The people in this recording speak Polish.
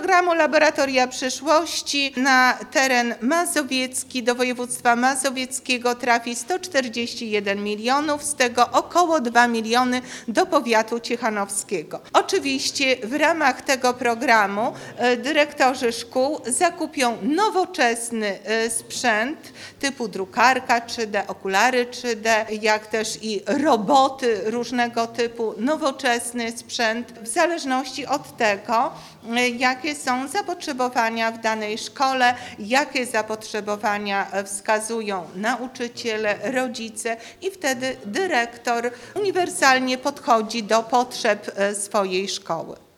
programu Laboratoria Przyszłości na teren mazowiecki, do województwa mazowieckiego trafi 141 milionów, z tego około 2 miliony do powiatu ciechanowskiego. Oczywiście w ramach tego programu dyrektorzy szkół zakupią nowoczesny sprzęt typu drukarka 3D, okulary 3D, jak też i roboty różnego typu, nowoczesny sprzęt w zależności od tego, jakie są zapotrzebowania w danej szkole, jakie zapotrzebowania wskazują nauczyciele, rodzice i wtedy dyrektor uniwersalnie podchodzi do potrzeb swojej szkoły.